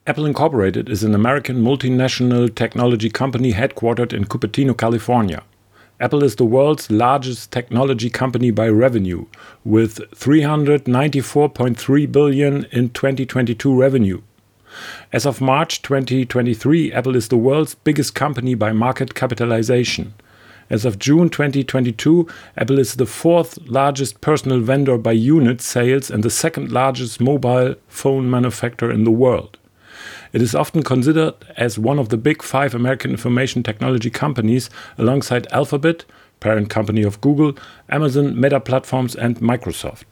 Apple Incorporated is an American multinational technology company headquartered in Cupertino, California. Apple is the world's largest technology company by revenue, with $394.3 billion in 2022 revenue. As of March 2023, Apple is the world's biggest company by market capitalization. As of June 2022, Apple is the fourth largest personal vendor by unit sales and the second largest mobile phone manufacturer in the world. It is often considered as one of the big five American information technology companies alongside Alphabet, parent company of Google, Amazon, Meta Platforms and Microsoft.